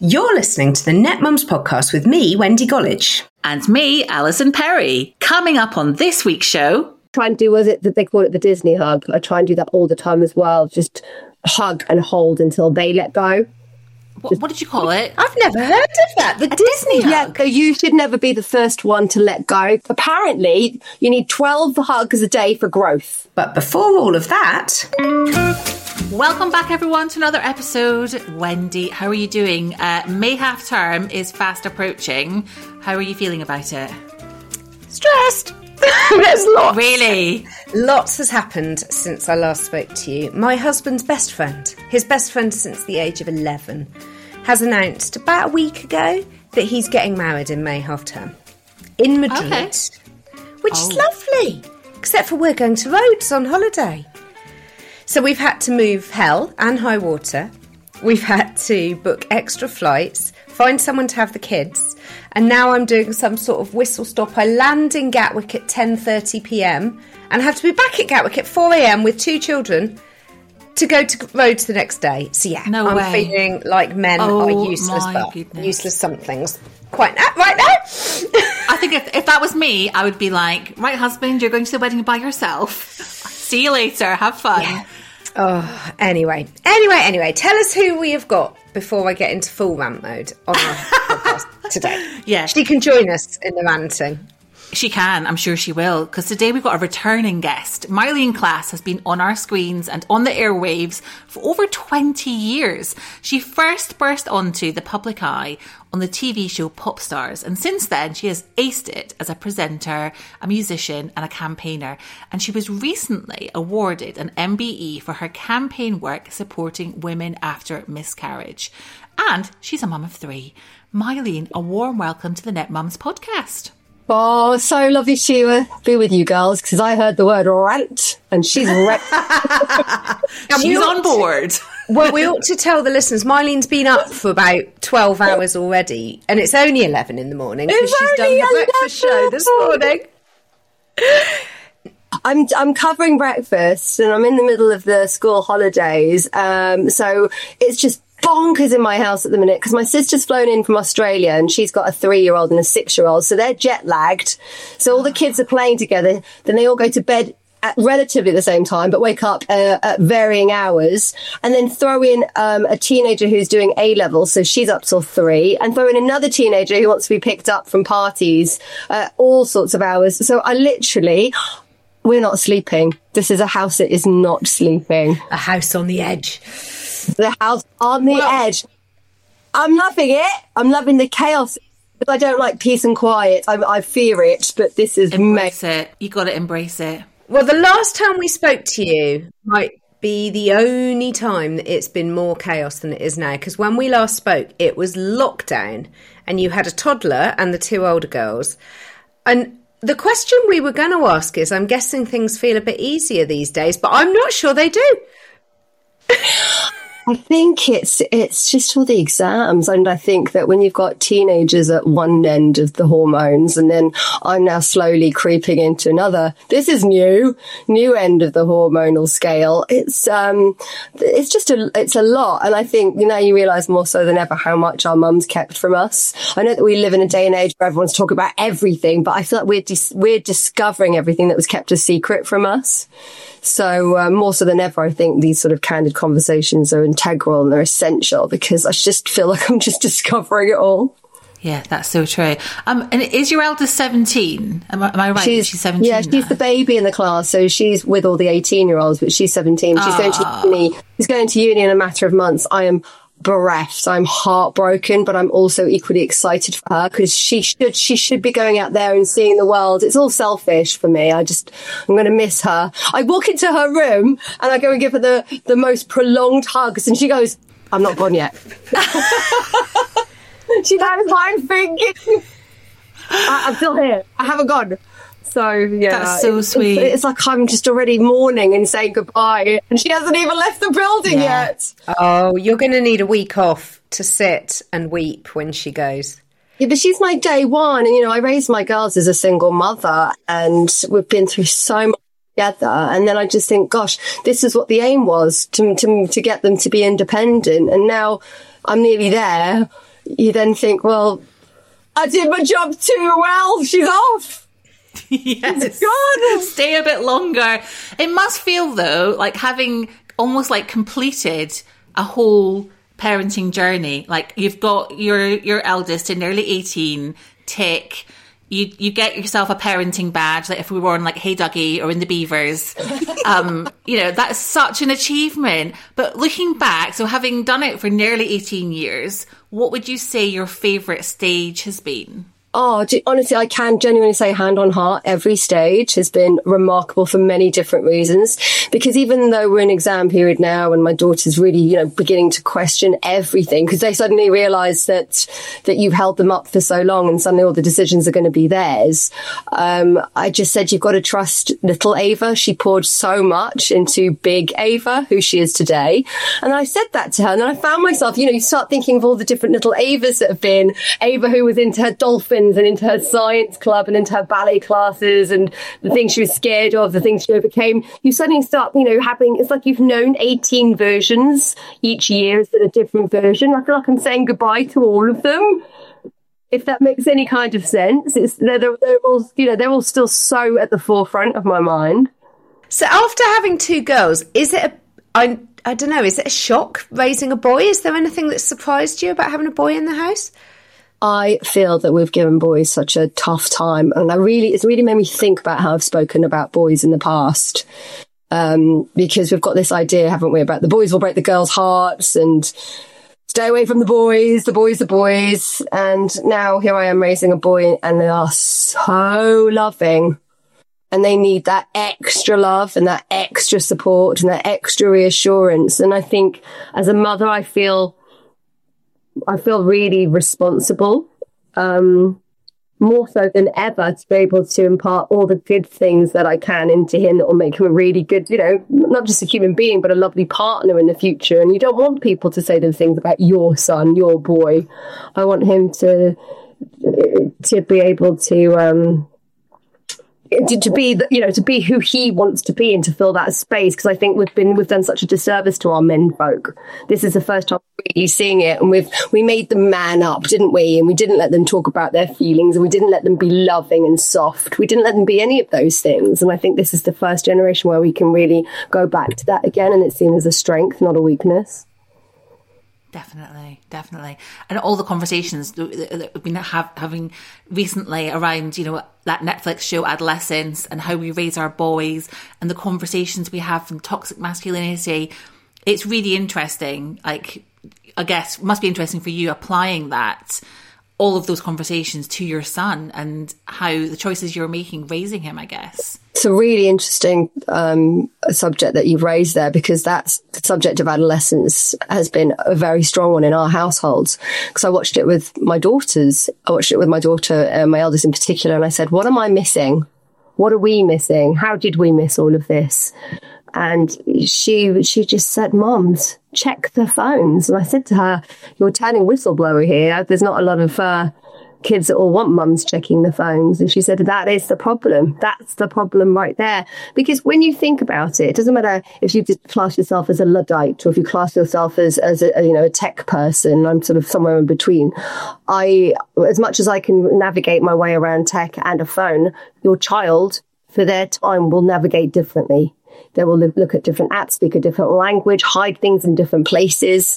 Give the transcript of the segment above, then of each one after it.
You're listening to the Net Mums podcast with me, Wendy Gollidge. And me, Alison Perry. Coming up on this week's show... Try and do, was it that they call it the Disney hug? I try and do that all the time as well. Just hug and hold until they let go. What did you call it? I've never heard of that. The Disney hug. Yeah, you should never be the first one to let go. Apparently, you need 12 hugs a day for growth. But before all of that... Welcome back, everyone, to another episode. Wendy, how are you doing? May half term is fast approaching. How are you feeling about it? Stressed. There's lots. Really? Lots has happened since I last spoke to you. My husband's best friend, his best friend since the age of 11, has announced about a week ago that he's getting married in May half term in Madrid, which is lovely, except for we're going to Rhodes on holiday. So we've had to move hell and high water. We've had to book extra flights, find someone to have the kids, and now I'm doing some sort of whistle stop. I land in Gatwick at 10:30 p.m. and have to be back at Gatwick at 4 a.m. with 2 children to go to Rhodes the next day. So yeah, I'm feeling like men are useless, but useless somethings. Quite right now. I think if that was me, I would be like, right, husband, you're going to the wedding by yourself. See you later. Have fun. Yeah. Oh, anyway. Tell us who we have got before I get into full rant mode on our podcast today. Yeah. She can join us in the ranting. She can, I'm sure she will, because today we've got a returning guest. Mylene Klass has been on our screens and on the airwaves for over 20 years. She first burst onto the public eye on the TV show Popstars, and since then she has aced it as a presenter, a musician and a campaigner. And she was recently awarded an MBE for her campaign work supporting women after miscarriage. And she's a mum of 3. Mylene, a warm welcome to the Net Mums podcast. Oh, so lovely to be with you girls, because I heard the word rant and she's she's on board. Well, we ought to tell the listeners, Mylene's been up for about 12 hours already, and it's only 11 in the morning because she's done the breakfast show this morning. I'm covering breakfast and I'm in the middle of the school holidays, so it's just bonkers in my house at the minute because my sister's flown in from Australia and she's got a 3-year-old and a 6-year-old, so they're jet lagged. So all the kids are playing together, then they all go to bed at relatively the same time but wake up at varying hours, and then throw in a teenager who's doing A-level, so she's up till 3, and throw in another teenager who wants to be picked up from parties all sorts of hours. So we're not sleeping. This is a house that is not sleeping. A house on the edge. The house on the edge. I'm loving it. I'm loving the chaos. But I don't like peace and quiet. I fear it, but this is embrace it. You got to embrace it. Well, the last time we spoke to you might be the only time that it's been more chaos than it is now. Because when we last spoke, it was lockdown, and you had a toddler and the 2 older girls. And the question we were going to ask is, I'm guessing things feel a bit easier these days, but I'm not sure they do. I think it's just all the exams, and I think that when you've got teenagers at one end of the hormones, and then I'm now slowly creeping into another, this is new end of the hormonal scale. It's a lot, and I think now you realise more so than ever how much our mums kept from us. I know that we live in a day and age where everyone's talking about everything, but I feel like we're discovering everything that was kept a secret from us. So more so than ever, I think these sort of candid conversations are integral and they're essential, because I just feel like I'm just discovering it all. Yeah, that's so true. And is your eldest 17? Am I right? She's 17 Yeah, she's the baby in the class, so she's with all the 18-year-olds, but she's 17. She's going to uni. She's going to uni in a matter of months. I am bereft. I'm heartbroken, but I'm also equally excited for her because she should be going out there and seeing the world. It's all selfish for me. I'm going to miss her. I walk into her room and I go and give her the most prolonged hugs, and she goes, "I'm not gone yet." She goes, "I'm thinking, I'm still here. I haven't gone." So, yeah. That's so sweet. It's like I'm just already mourning and saying goodbye, and she hasn't even left the building yet. Oh, you're going to need a week off to sit and weep when she goes. Yeah, but she's my day one. And, I raised my girls as a single mother, and we've been through so much together. And then I just think, gosh, this is what the aim was, to get them to be independent. And now I'm nearly there. you then think, well, I did my job too well. She's off. Yes. God. Stay a bit longer. It must feel, though, like having almost like completed a whole parenting journey. Like you've got your eldest in nearly 18, tick. You get yourself a parenting badge, like if we were on like Hey Duggee or in the Beavers. That's such an achievement. But looking back, so having done it for nearly 18 years, what would you say your favourite stage has been? Oh, honestly, I can genuinely say, hand on heart, every stage has been remarkable for many different reasons. Because even though we're in exam period now and my daughter's really, beginning to question everything, because they suddenly realise that you've held them up for so long and suddenly all the decisions are going to be theirs. I just said, you've got to trust little Ava. She poured so much into big Ava, who she is today. And I said that to her. And then I found myself, you start thinking of all the different little Avas that have been. Ava, who was into her dolphins and into her science club and into her ballet classes and the things she was scared of, the things she overcame. You suddenly start, having, it's like you've known 18 versions. Each year is a different version. I feel like I'm saying goodbye to all of them. If that makes any kind of sense. They're all still so at the forefront of my mind. So after having two girls, is it I don't know, is it a shock raising a boy? Is there anything that surprised you about having a boy in the house? I feel that we've given boys such a tough time. And it's really made me think about how I've spoken about boys in the past. Because we've got this idea, haven't we, about the boys will break the girls' hearts and stay away from the boys. And now here I am raising a boy and they are so loving. And they need that extra love and that extra support and that extra reassurance. And I think as a mother, I feel really responsible, more so than ever, to be able to impart all the good things that I can into him that will make him a really good, not just a human being, but a lovely partner in the future. And you don't want people to say those things about your son, your boy. I want him to be able to be who he wants to be and to fill that space, because I think we've done such a disservice to our men folk. This is the first time really seeing it, and we made them man up, didn't we? And we didn't let them talk about their feelings, and we didn't let them be loving and soft. We didn't let them be any of those things. And I think this is the first generation where we can really go back to that again, and it's seen as a strength, not a weakness. Definitely. And all the conversations that we've been having recently around, that Netflix show Adolescence and how we raise our boys and the conversations we have from toxic masculinity, it's really interesting. Like, I guess it must be interesting for you applying all of those conversations to your son and how the choices you're making raising him, I guess. It's a really interesting subject that you've raised there, because that's the subject of adolescence has been a very strong one in our households. Because I watched it with my daughters. I watched it with my daughter, my eldest in particular, and I said, what am I missing? What are we missing? How did we miss all of this? And she just said, Mums, check the phones. And I said to her, you're turning whistleblower here. There's not a lot of kids that all want mums checking the phones. And she said, that is the problem. That's the problem right there. Because when you think about it, it doesn't matter if you class yourself as a Luddite or if you class yourself as a tech person. I'm sort of somewhere in between. As much as I can navigate my way around tech and a phone, your child, for their time, will navigate differently. They will look at different apps, speak a different language, hide things in different places.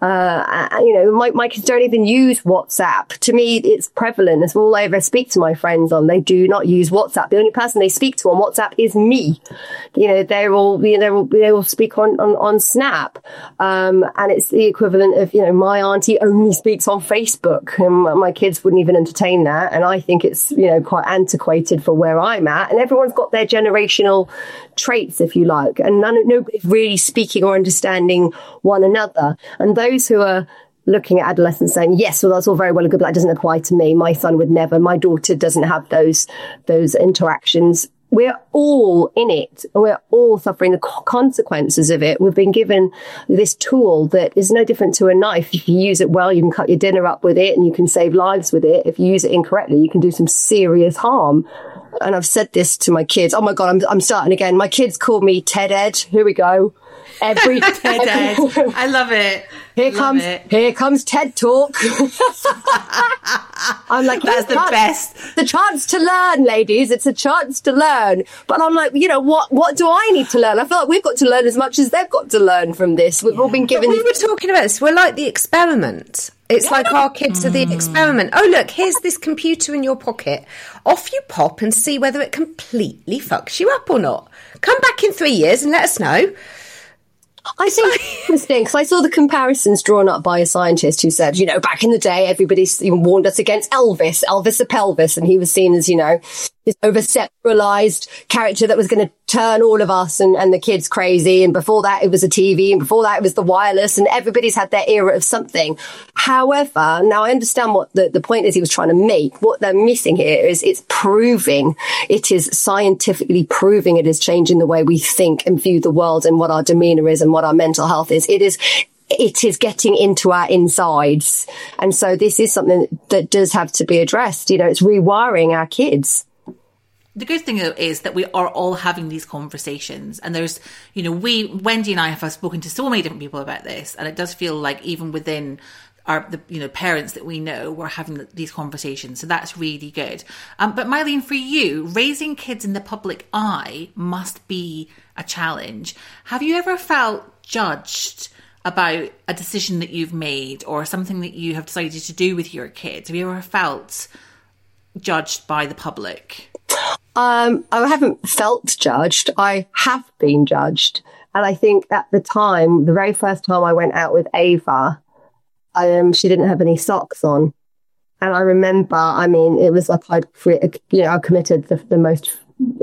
My kids don't even use WhatsApp. To me, it's prevalent. That's all I ever speak to my friends on. They do not use WhatsApp. The only person they speak to on WhatsApp is me. They all speak on Snap. And it's the equivalent of, my auntie only speaks on Facebook, and my kids wouldn't even entertain that. And I think it's, quite antiquated for where I'm at. And everyone's got their generational traits, if you like, and nobody's really speaking or understanding one another. And those who are looking at adolescence saying, yes, well, that's all very well and good, but that doesn't apply to me. My son would never. My daughter doesn't have those interactions. We're all in it. We're all suffering the consequences of it. We've been given this tool that is no different to a knife. If you use it well, you can cut your dinner up with it and you can save lives with it. If you use it incorrectly, you can do some serious harm. And I've said this to my kids. Oh my God, I'm starting again. My kids call me Ted Ed. Here we go. Every Ted. I love it. Here comes TED Talk. I'm like, that's the best. The chance to learn, ladies. It's a chance to learn. But I'm like, what do I need to learn? I feel like we've got to learn as much as they've got to learn from this. We've all been given. But we were talking about this. We're like the experiment. It's like our kids are the experiment. Oh, look, here's this computer in your pocket. Off you pop and see whether it completely fucks you up or not. Come back in 3 years and let us know. I think it's interesting because I saw the comparisons drawn up by a scientist who said, back in the day, everybody warned us against Elvis the pelvis, and he was seen as, this over-sexualized character that was going to turn all of us and the kids crazy. And before that, it was a TV, and before that, it was the wireless, and everybody's had their era of something. However, now I understand what the point is he was trying to make. What they're missing here is it is scientifically proving it is changing the way we think and view the world and what our demeanor is and what our mental health is. It is getting into our insides. And so this is something that does have to be addressed. It's rewiring our kids. The good thing is that we are all having these conversations, and there's, Wendy and I have spoken to so many different people about this, and it does feel like even within the parents that we know, we're having these conversations. So that's really good. But Mylene, for you, raising kids in the public eye must be a challenge. Have you ever felt judged about a decision that you've made or something that you have decided to do with your kids? Have you ever felt judged by the public? I haven't felt judged. I have been judged. And I think at the time, the very first time I went out with Ava, she didn't have any socks on. And I remember, it was like I committed the most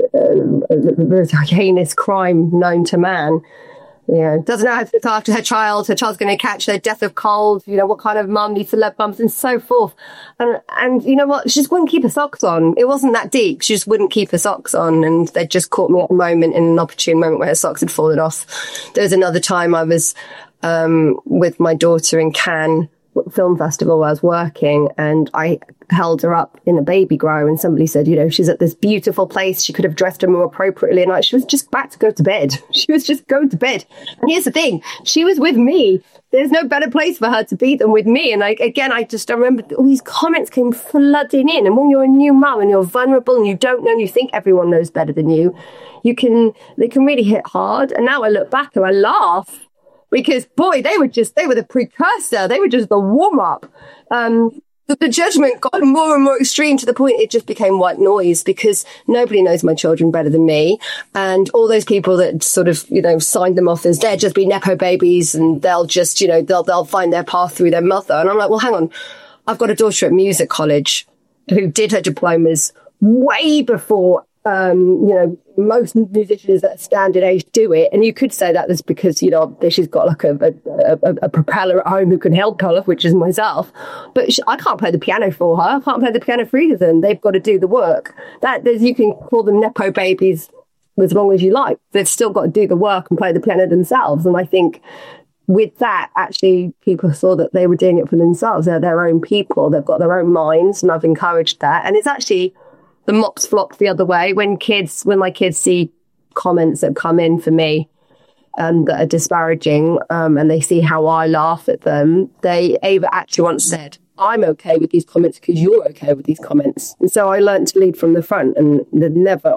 heinous crime known to man. Doesn't know how to look after her child. Her child's going to catch their death of cold. What kind of mum needs to let bumps and so forth. And you know what? She just wouldn't keep her socks on. It wasn't that deep. She just wouldn't keep her socks on. And they just caught me at a moment, in an opportune moment where her socks had fallen off. There was another time I was with my daughter in Cannes Film Festival where I was working, and I held her up in a baby grow, and somebody said, she's at this beautiful place, she could have dressed her more appropriately, and she was just about to go to bed. She was just going to bed. And here's the thing, she was with me. There's no better place for her to be than with me. And I remember all these comments came flooding in. And when you're a new mum and you're vulnerable and you don't know, and you think everyone knows better than you, they can really hit hard. And now I look back and I laugh. Because, boy, they were the precursor. They were just the warm-up. The judgment got more and more extreme to the point it just became white noise, because nobody knows my children better than me. And all those people that sort of, signed them off as they'll just be Nepo babies and they'll just, they'll find their path through their mother. And I'm like, well, hang on. I've got a daughter at music college who did her diplomas way before most musicians at standard age do it. And you could say that is because, she's got like a propeller at home who can help her, which is myself. But I can't play the piano for her. I can't play the piano for either of them. They've got to do the work. You can call them Nepo babies as long as you like. They've still got to do the work and play the piano themselves. And I think with that, actually, people saw that they were doing it for themselves. They're their own people. They've got their own minds, and I've encouraged that. And it's actually... the mops flock the other way. When my kids see comments that come in for me that are disparaging, and they see how I laugh at them, Ava actually once said, I'm okay with these comments because you're okay with these comments. And so I learned to lead from the front, and they've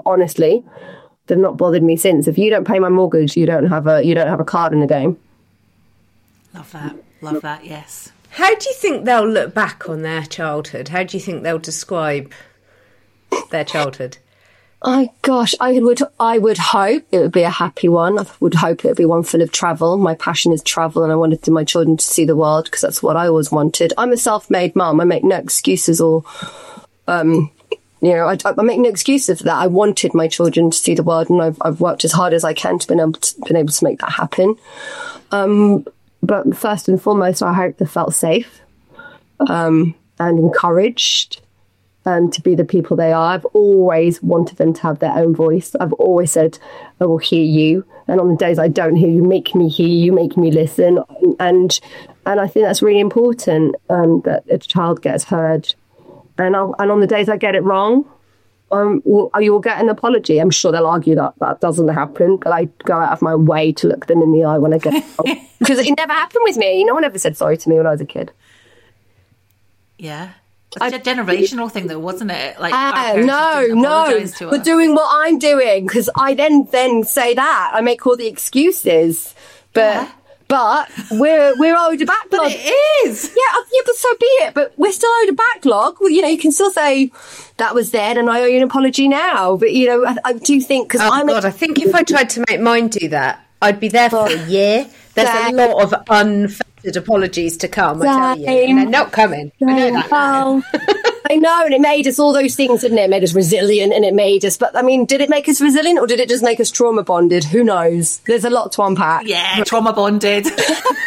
not bothered me since. If you don't pay my mortgage, you don't have a card in the game. Love that, yes. How do you think they'll look back on their childhood? How do you think they'll describe their childhood? Oh gosh, I would hope it would be a happy one. I would hope it would be one full of travel. My passion is travel, and I wanted my children to see the world because that's what I always wanted. I'm a self-made mum. I make no excuses, or I make no excuses for that. I wanted my children to see the world, and I've worked as hard as I can to been able to make that happen. But first and foremost, I hope they felt safe and encouraged. To be the people they are. I've always wanted them to have their own voice. I've always said, I will hear you. And on the days I don't hear you, make me hear you, make me listen. And I think that's really important, that a child gets heard. And on the days I get it wrong, you will get an apology. I'm sure they'll argue that that doesn't happen, but I go out of my way to look them in the eye when I get because it never happened with me. No one ever said sorry to me when I was a kid. Yeah. It's a generational thing, though, wasn't it? Like, no, we're doing what I'm doing because I then say that I make all the excuses, but we're owed a backlog. But it is, but so be it. But we're still owed a backlog. Well, you can still say that was then, and I owe you an apology now. But I do think because I think if I tried to make mine do that, I'd be there for a year. There's a lot of unfettered apologies to come, I tell you. And they're not coming. I know that. I know, and it made us all those things, didn't it? It made us resilient, and it made us... But, I mean, did it make us resilient, or did it just make us trauma bonded? Who knows? There's a lot to unpack. Yeah, trauma bonded. But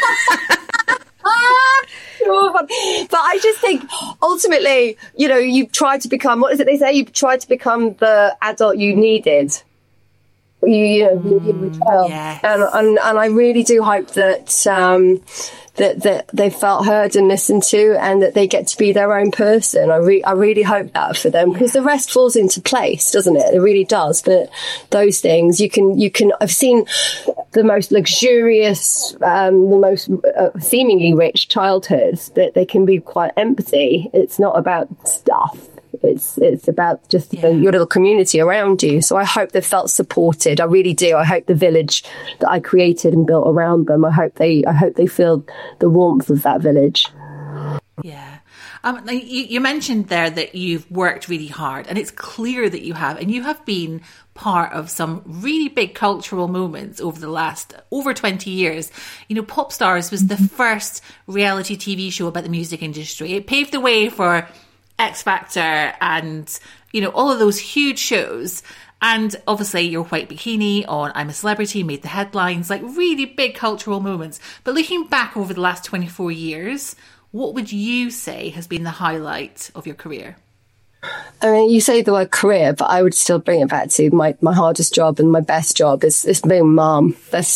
I just think, ultimately, you tried to become... What is it they say? You tried to become the adult you needed. You were a child. Yes. And I really do hope that that they felt heard and listened to, and that they get to be their own person. I really hope that for them, because the rest falls into place, doesn't it? It really does. But those things you can. I've seen the most luxurious, the most seemingly rich childhoods that they can be quite empty. It's not about stuff. It's about just your little community around you. So I hope they felt supported. I really do. I hope the village that I created and built around them, I hope they feel the warmth of that village. Yeah. You mentioned there that you've worked really hard, and it's clear that you have, and you have been part of some really big cultural moments over the last over 20 years. Pop Stars was the first reality TV show about the music industry. It paved the way for X Factor and, all of those huge shows. And obviously your white bikini on I'm a Celebrity made the headlines, like really big cultural moments. But looking back over the last 24 years, what would you say has been the highlight of your career? I mean, you say the word career, but I would still bring it back to my hardest job and my best job is being mum.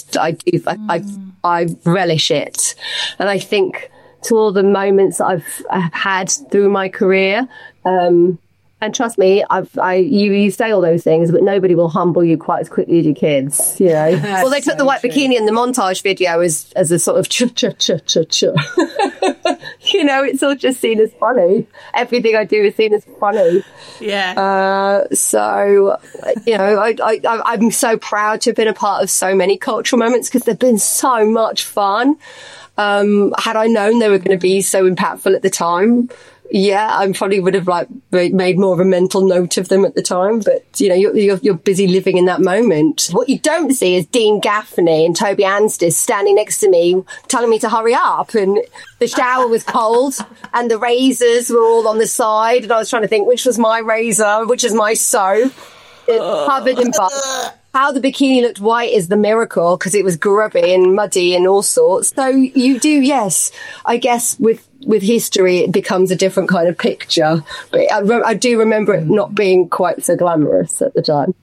I relish it. And I think to all the moments I've had through my career, and trust me, you say all those things, but nobody will humble you quite as quickly as your kids, Well, they took the white bikini in the montage video as a sort of cha-cha-cha-cha-cha. It's all just seen as funny. Everything I do is seen as funny. Yeah. So, I'm so proud to have been a part of so many cultural moments because they've been so much fun. Had I known they were going to be so impactful at the time, I probably would have made more of a mental note of them at the time. But you're busy living in that moment. What you don't see is Dean Gaffney and Toby Anstis standing next to me, telling me to hurry up. And the shower was cold, and the razors were all on the side. And I was trying to think which was my razor, which is my soap. It's covered in butter. How the bikini looked white is the miracle, because it was grubby and muddy and all sorts. So you do, yes. I guess with history, it becomes a different kind of picture. But I do remember it not being quite so glamorous at the time.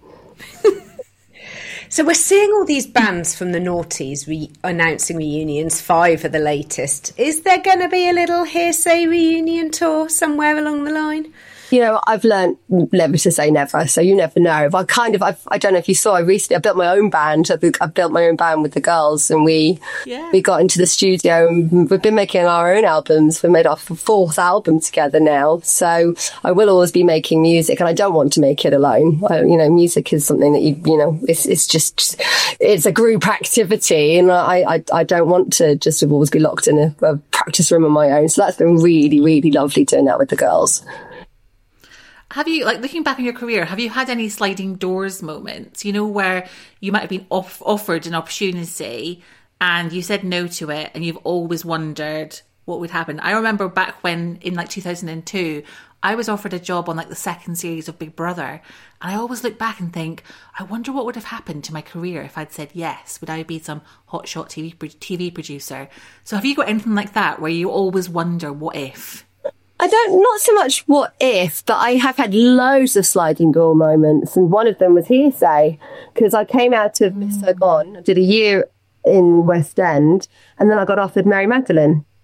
So we're seeing all these bands from the noughties announcing reunions, 5 are the latest. Is there going to be a little Hearsay reunion tour somewhere along the line? I've learned never to say never, so you never know. I don't know if you saw, I built my own band. I built my own band with the girls, and we got into the studio, and we've been making our own albums. We made our 4th album together now, so I will always be making music, and I don't want to make it alone. Music is something that it's a group activity, and I don't want to just always be locked in a practice room on my own. So that's been really, really lovely doing that with the girls. Have you, looking back on your career, have you had any sliding doors moments, where you might have been offered an opportunity and you said no to it, and you've always wondered what would happen? I remember back when, in 2002, I was offered a job on the 2nd series of Big Brother, and I always look back and think, I wonder what would have happened to my career if I'd said yes. Would I be some hotshot TV producer? So have you got anything like that where you always wonder, what if? Not so much what if, but I have had loads of sliding door moments, and one of them was Hearsay, because I came out of Miss Saigon, did a year in West End, and then I got offered Mary Magdalene.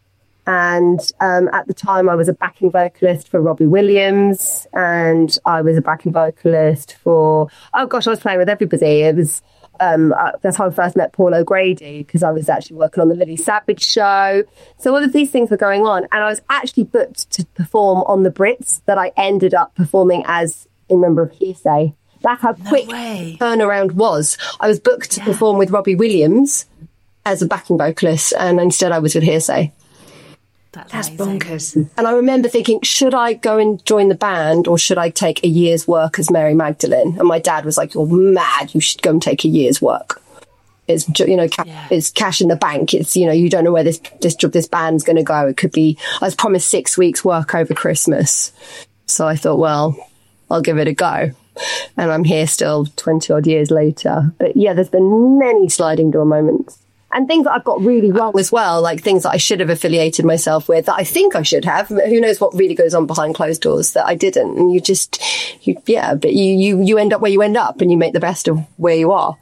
And at the time, I was a backing vocalist for Robbie Williams, and I was a backing vocalist for, I was playing with everybody. It was that's how I first met Paul O'Grady, because I was actually working on the Lily Savage show. So all of these things were going on, and I was actually booked to perform on the Brits, that I ended up performing as a member of Hearsay. That's how quick turnaround was. I was booked to perform with Robbie Williams as a backing vocalist, and instead I was with Hearsay. That's bonkers. And I remember thinking, should I go and join the band, or should I take a year's work as Mary Magdalene? And my dad was like, you're mad, you should go and take a year's work. It's, it's cash in the bank. It's, you don't know where this band's going to go. It could be, I was promised 6 weeks work over Christmas. So I thought, well, I'll give it a go. And I'm here still 20 odd years later. But yeah, there's been many sliding door moments. And things that I've got really wrong as well, like things that I should have affiliated myself with, that I think I should have. Who knows what really goes on behind closed doors that I didn't. And but you end up where you end up, and you make the best of where you are.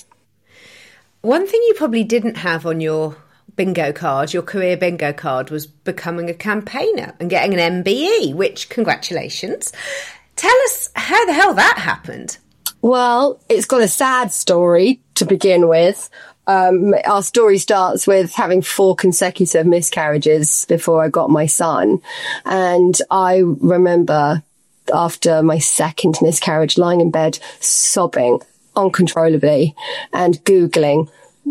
One thing you probably didn't have on your bingo card, your career bingo card, was becoming a campaigner and getting an MBE, which, congratulations. Tell us how the hell that happened. Well, it's got a sad story to begin with. Our story starts with having 4 consecutive miscarriages before I got my son. And I remember after my second miscarriage, lying in bed, sobbing uncontrollably and Googling,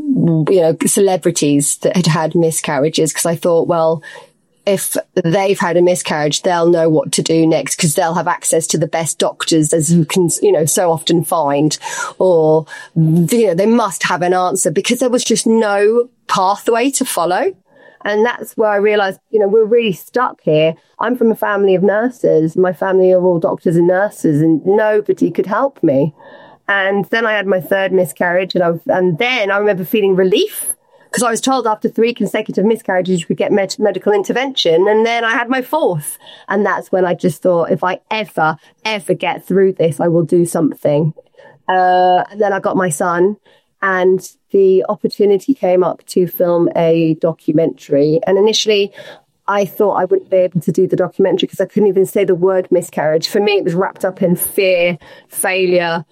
celebrities that had had miscarriages, because I thought, well, if they've had a miscarriage, they'll know what to do next, because they'll have access to the best doctors, as you can, so often find, or, they must have an answer, because there was just no pathway to follow. And that's where I realized, we're really stuck here. I'm from a family of nurses. My family are all doctors and nurses, and nobody could help me. And then I had my 3rd miscarriage, and then I remember feeling relief, because I was told after 3 consecutive miscarriages you could get medical intervention. And then I had my 4th. And that's when I just thought, if I ever get through this, I will do something. And then I got my son, and the opportunity came up to film a documentary. And initially, I thought I wouldn't be able to do the documentary because I couldn't even say the word miscarriage. For me, it was wrapped up in fear, failure,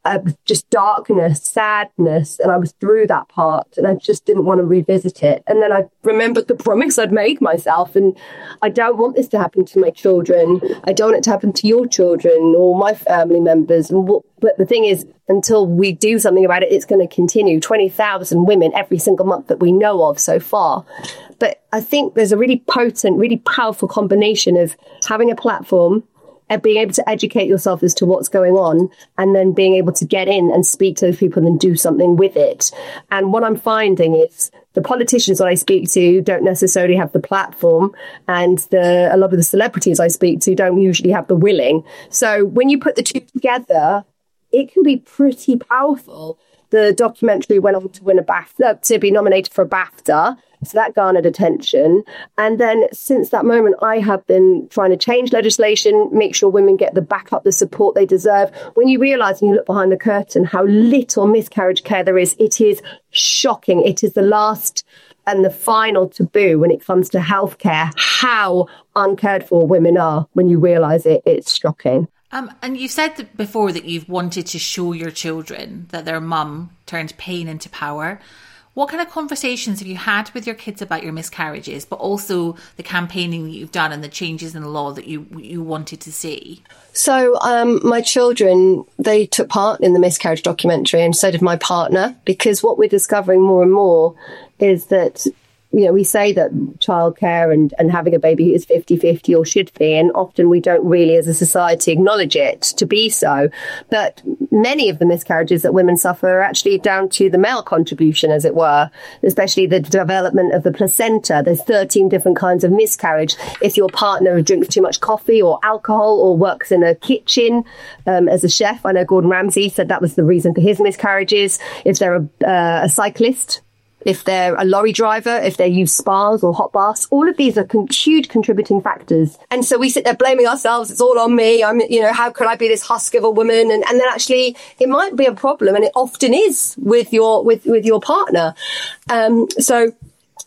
just darkness, sadness, and I was through that part, and I just didn't want to revisit it. And then I remembered the promise I'd made myself, and I don't want this to happen to my children. I don't want it to happen to your children or my family members. But the thing is, until we do something about it, it's going to continue. 20,000 women every single month that we know of so far. But I think there's a really potent, really powerful combination of having a platform and being able to educate yourself as to what's going on, and then being able to get in and speak to those people and do something with it. And what I'm finding is the politicians that I speak to don't necessarily have the platform, and a lot of the celebrities I speak to don't usually have the willing. So when you put the two together, it can be pretty powerful. The documentary went on to win a BAFTA, to be nominated for a BAFTA. So that garnered attention. And then since that moment, I have been trying to change legislation, make sure women get the backup, the support they deserve. When you realise and you look behind the curtain how little miscarriage care there is, it is shocking. It is the last and the final taboo when it comes to healthcare, how uncared for women are. When you realise it, it's shocking. And you said before that you've wanted to show your children that their mum turned pain into power. What kind of conversations have you had with your kids about your miscarriages, but also the campaigning that you've done and the changes in the law that you wanted to see? So my children, they took part in the miscarriage documentary, and so did my partner, because what we're discovering more and more is that, we say that childcare and having a baby is 50-50 or should be, and often we don't really as a society acknowledge it to be so. But many of the miscarriages that women suffer are actually down to the male contribution, as it were, especially the development of the placenta. There's 13 different kinds of miscarriage. If your partner drinks too much coffee or alcohol or works in a kitchen as a chef, I know Gordon Ramsay said that was the reason for his miscarriages. If they're a cyclist, if they're a lorry driver, if they use spas or hot baths, all of these are huge contributing factors. And so we sit there blaming ourselves. It's all on me. How could I be this husk of a woman? And then actually it might be a problem, and it often is with your partner. So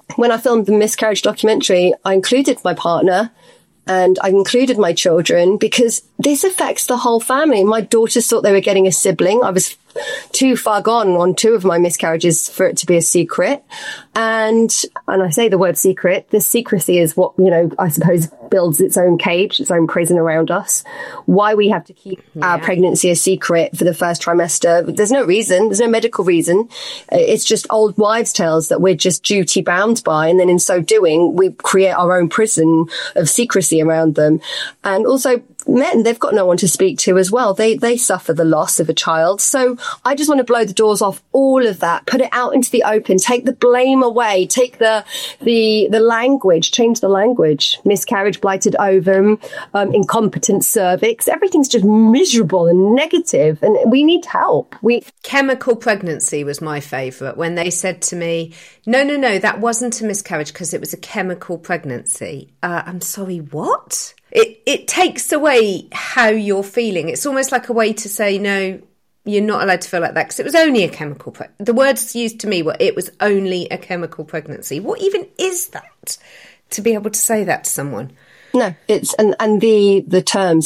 when I filmed the miscarriage documentary, I included my partner and I included my children because this affects the whole family. My daughters thought they were getting a sibling. I was too far gone on 2 of my miscarriages for it to be a secret. And I say the word secret, the secrecy is what, I suppose builds its own cage, its own prison around us. Why we have to keep our pregnancy a secret for the first trimester. There's no reason. There's no medical reason. It's just old wives' tales that we're just duty bound by. And then in so doing, we create our own prison of secrecy around them. And also men, they've got no one to speak to as well. They suffer the loss of a child. So I just want to blow the doors off all of that, put it out into the open, take the blame away, take the language, change the language. Miscarriage, blighted ovum, incompetent cervix. Everything's just miserable and negative, and we need help. Chemical pregnancy was my favourite when they said to me, no, that wasn't a miscarriage because it was a chemical pregnancy. I'm sorry, what? It takes away how you're feeling. It's almost like a way to say, no, you're not allowed to feel like that because it was only a chemical the words used to me were, it was only a chemical pregnancy. What even is that? To be able to say that to someone? No, it's, and the terms,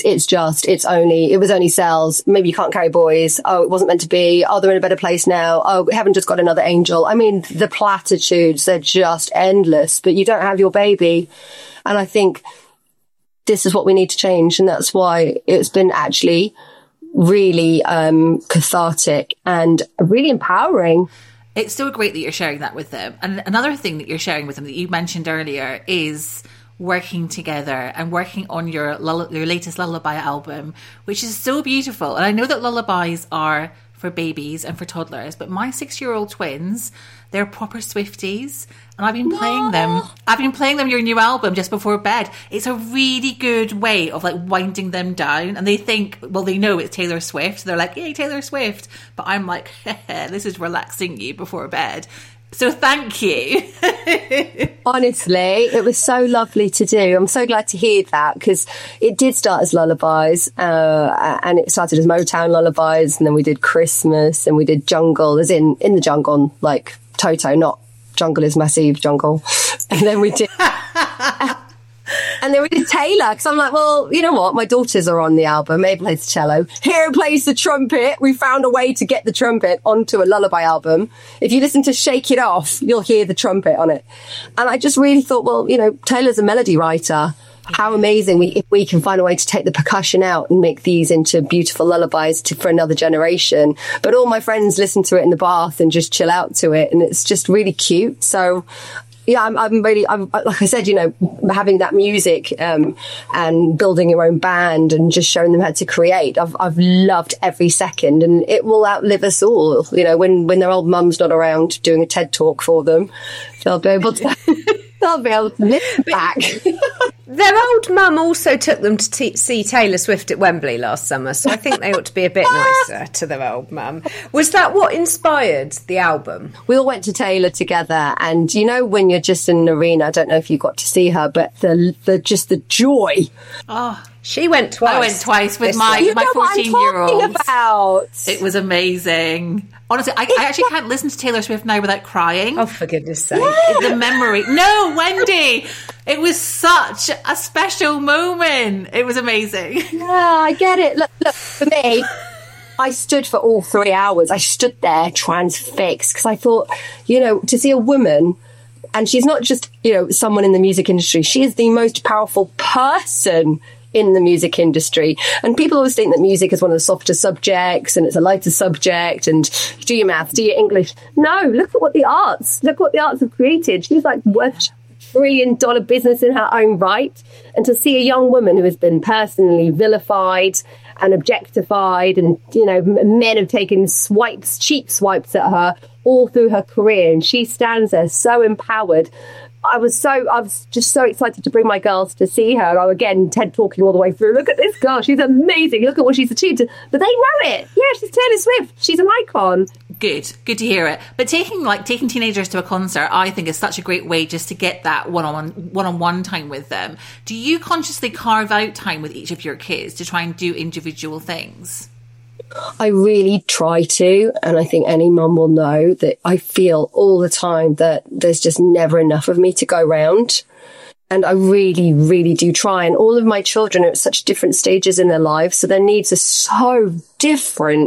it was only cells. Maybe you can't carry boys. Oh, it wasn't meant to be. Oh, they're in a better place now. Oh, we haven't just got another angel. I mean, the platitudes, they're just endless, but you don't have your baby. And I think this is what we need to change. And that's why it's been actually really cathartic and really empowering. It's so great that you're sharing that with them. And another thing that you're sharing with them that you mentioned earlier is working together and working on your latest lullaby album, which is so beautiful. And I know that lullabies are for babies and for toddlers, but my 6-year-old twins, they're proper Swifties, and I've been playing them. I've been playing them your new album just before bed. It's a really good way of like winding them down, and they think, well, they know it's Taylor Swift. They're like, yay, Taylor Swift. But I'm like, this is relaxing you before bed. So thank you. Honestly, it was so lovely to do. I'm so glad to hear that because it did start as lullabies and it started as Motown lullabies, and then we did Christmas and we did jungle, as in the jungle, like Toto, not jungle is massive jungle. And then we did... And then we did Taylor, because I'm like, well, you know what? My daughters are on the album. May plays the cello. Hero plays the trumpet. We found a way to get the trumpet onto a lullaby album. If you listen to Shake It Off, you'll hear the trumpet on it. And I just really thought, well, Taylor's a melody writer. How amazing if we can find a way to take the percussion out and make these into beautiful lullabies for another generation. But all my friends listen to it in the bath and just chill out to it. And it's just really cute. So... yeah, I'm really, like I said, having that music and building your own band and just showing them how to create. I've loved every second, and it will outlive us all. When their old mum's not around doing a TED talk for them, they'll be able to listen back. Their old mum also took them to see Taylor Swift at Wembley last summer, so I think they ought to be a bit nicer to their old mum. Was that what inspired the album? We all went to Taylor together, and when you're just in an arena, I don't know if you got to see her, but the joy. Oh, she went twice. I went twice with my 14-year-old. It was amazing. Honestly, I actually can't listen to Taylor Swift now without crying. Oh, for goodness sake. The memory. No, Wendy! It was such a special moment. It was amazing. Yeah, I get it. Look, for me, I stood for all 3 hours. I stood there transfixed because I thought, to see a woman, and she's not just, someone in the music industry, she is the most powerful person in the music industry. And people always think that music is one of the softer subjects and it's a lighter subject, and do your maths, do your English. No, look what the arts have created. She's like worth $1 trillion business in her own right. And to see a young woman who has been personally vilified and objectified, and men have taken cheap swipes at her all through her career, and she stands there so empowered. I was just so excited to bring my girls to see her. Again, TED talking all the way through. Look at this girl. She's amazing. Look at what she's achieved. But they know it. Yeah, she's Taylor Swift. She's an icon. Good to hear it. But taking teenagers to a concert, I think is such a great way just to get that one-on-one time with them. Do you consciously carve out time with each of your kids to try and do individual things? I really try to, and I think any mum will know that I feel all the time that there's just never enough of me to go round. And I really, really do try. And all of my children are at such different stages in their lives, so their needs are so different.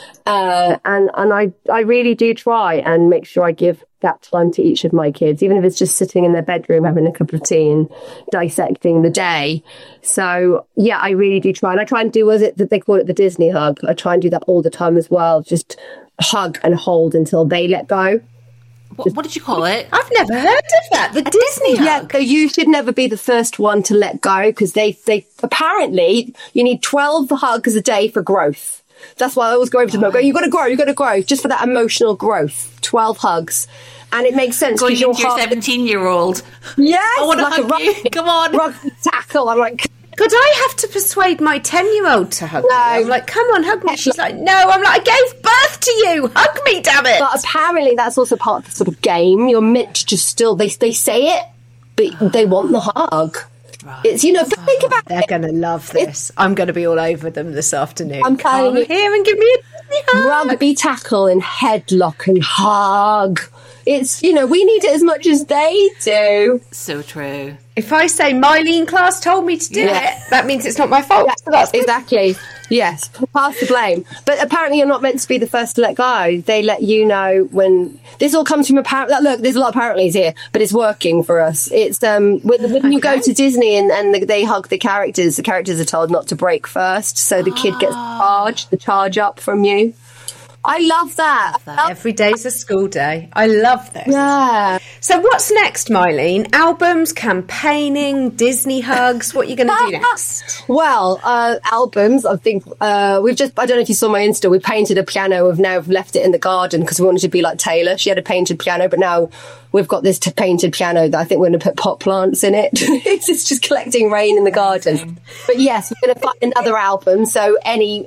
And I really do try and make sure I give that time to each of my kids, even if it's just sitting in their bedroom having a cup of tea and dissecting the day. So yeah, I really do try. And I try and do, was it that they call it the Disney hug? I try and do that all the time as well. Just hug and hold until they let go. What did you call it? I've never heard of that. The Disney hug. Yeah, so you should never be the first one to let go, because they apparently you need 12 hugs a day for growth. That's why I always go over to them. I go, you've got to grow, just for that emotional growth. 12 hugs. And it makes sense. Going into your 17-year-old. Yes. I want to hug you. Come on. Rugby tackle. I'm like... God, I have to persuade my 10-year-old to hug me. I'm like, come on, hug me. She's like, no. I'm like, I gave birth to you. Hug me, damn it. But apparently that's also part of the sort of game. You're meant to just still... They say it, but they want the hug. Right. It's, think about They're going to love this. I'm going to be all over them this afternoon. I'm Come here and give me a hug. Rugby tackle and headlock and hug. It's, we need it as much as they do. So true. If I say Mylene class told me to do it, that means it's not my fault. Yeah, so that's exactly. Yes, pass the blame. But apparently you're not meant to be the first to let go. They let you know when... This all comes from look, there's a lot of apparentlys here, but it's working for us. It's when you go to Disney and they hug the characters are told not to break first, so the kid gets the charge up from you. I love that. Every day's a school day. I love this. Yeah. So what's next, Mylene? Albums, campaigning, Disney hugs. What are you going to do next? Well, albums. I think we've just... I don't know if you saw my Insta. We painted a piano. We've now left it in the garden because we wanted to be like Taylor. She had a painted piano, but now we've got this painted piano that I think we're going to put pot plants in it. It's just collecting rain in the garden. But yes, we're going to find another album. So any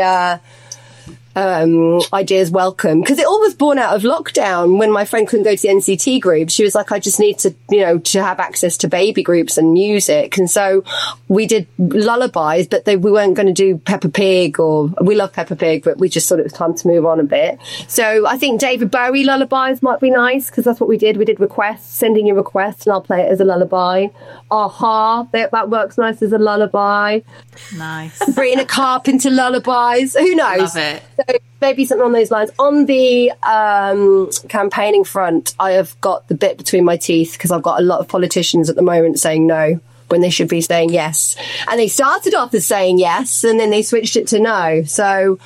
ideas welcome, because it all was born out of lockdown. When my friend couldn't go to the NCT group, she was like, I just need to to have access to baby groups and music. And so we did lullabies, but we weren't going to do Peppa Pig, or we love Peppa Pig, but we just thought it was time to move on a bit. So I think David Bowie lullabies might be nice, because that's what we did. We did requests, sending you requests, and I'll play it as a lullaby. Aha, that works nice as a lullaby. Nice. Sabrina Carpenter lullabies. Who knows? Love it. So maybe something on those lines. On the campaigning front, I have got the bit between my teeth, because I've got a lot of politicians at the moment saying no when they should be saying yes. And they started off as saying yes, and then they switched it to no. So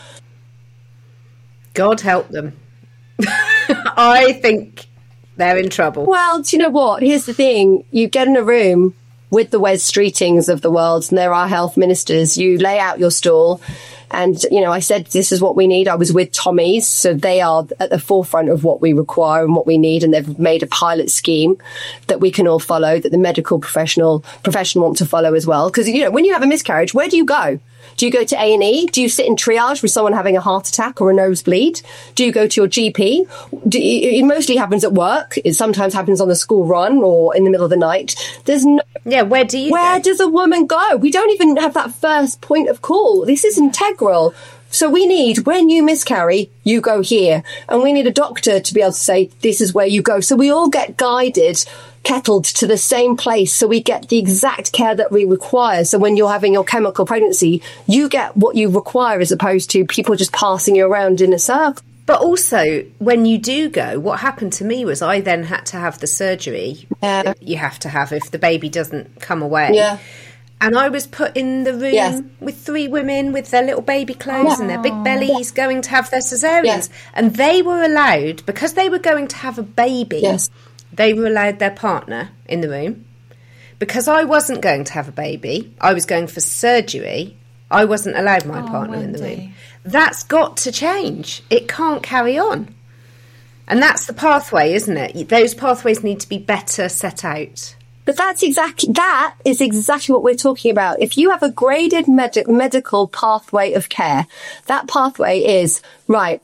God help them. I think they're in trouble. Well, do you know what? Here's the thing. You get in a room with the Wes Streetings of the world, and there are health ministers. You lay out your stall, and, I said, this is what we need. I was with Tommy's, so they are at the forefront of what we require and what we need, and they've made a pilot scheme that we can all follow, that the medical profession want to follow as well. Because, when you have a miscarriage, where do you go? Do you go to A&E? Do you sit in triage with someone having a heart attack or a nosebleed? Do you go to your GP? It mostly happens at work. It sometimes happens on the school run or in the middle of the night. There's no... Yeah, where does a woman go? We don't even have that first point of call. This is integral. So we need, when you miscarry, you go here. And we need a doctor to be able to say, this is where you go. So we all get guided, kettled to the same place, so we get the exact care that we require. So when you're having your chemical pregnancy, you get what you require, as opposed to people just passing you around in a circle. But also, when you do go, what happened to me was I then had to have the surgery that you have to have if the baby doesn't come away. Yeah. And I was put in the room with 3 women with their little baby clothes and their big bellies going to have their cesareans. Yes. And they were allowed, because they were going to have a baby, they were allowed their partner in the room. Because I wasn't going to have a baby, I was going for surgery, I wasn't allowed my partner in the room. That's got to change. It can't carry on. And that's the pathway, isn't it? Those pathways need to be better set out. But that is exactly what we're talking about. If you have a graded medical pathway of care, that pathway is, right,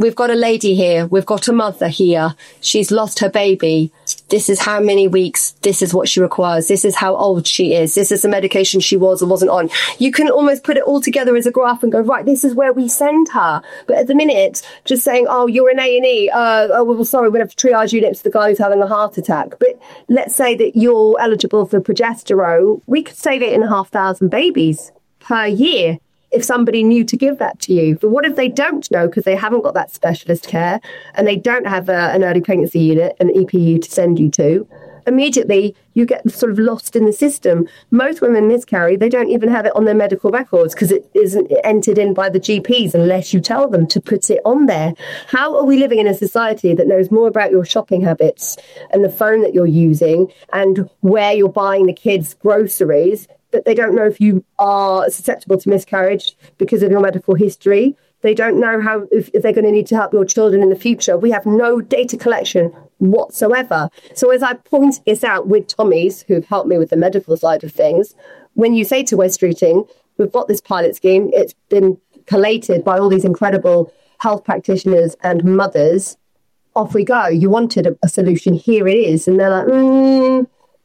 we've got a lady here, we've got a mother here, she's lost her baby, this is how many weeks, this is what she requires, this is how old she is, this is the medication she was or wasn't on. You can almost put it all together as a graph and go, right, this is where we send her. But at the minute, just saying, oh, you're in A&E, well, sorry, we're going to have to triage you next to the guy who's having a heart attack. But let's say that you're eligible for progesterone, we could save 8,500 babies per year if somebody knew to give that to you. But what if they don't know because they haven't got that specialist care and they don't have an early pregnancy unit, an EPU to send you to? Immediately, you get sort of lost in the system. Most women miscarry, they don't even have it on their medical records because it isn't entered in by the GPs unless you tell them to put it on there. How are we living in a society that knows more about your shopping habits and the phone that you're using and where you're buying the kids' groceries, that they don't know if you are susceptible to miscarriage because of your medical history? They don't know how if they're going to need to help your children in the future. We have no data collection whatsoever. So as I pointed this out with Tommy's, who've helped me with the medical side of things, when you say to Wes Streeting, we've got this pilot scheme, it's been collated by all these incredible health practitioners and mothers, off we go. You wanted a solution, here it is. And they're like,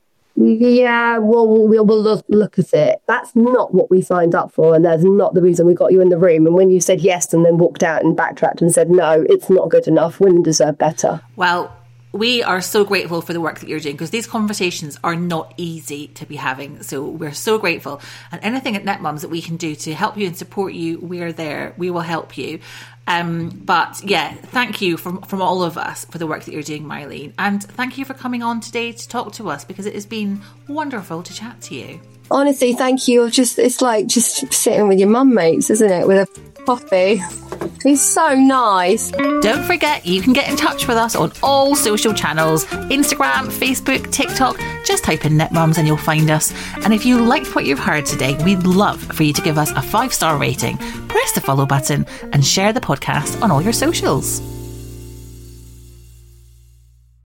yeah, well, we'll look at it. That's not what we signed up for, and that's not the reason we got you in the room. And when you said yes and then walked out and backtracked and said, no, it's not good enough, women deserve better. Well, we are so grateful for the work that you're doing, because these conversations are not easy to be having. So we're so grateful. And anything at NetMums that we can do to help you and support you, we're there. We will help you. But yeah, thank you from all of us for the work that you're doing, Mylene. And thank you for coming on today to talk to us, because it has been wonderful to chat to you. Honestly, thank you. It's like just sitting with your mum mates, isn't it? With a coffee. He's so nice. Don't forget, you can get in touch with us on all social channels, Instagram, Facebook, TikTok. Just type in NetMums and you'll find us. And if you liked what you've heard today, we'd love for you to give us a 5-star rating, press the follow button and share the podcast on all your socials.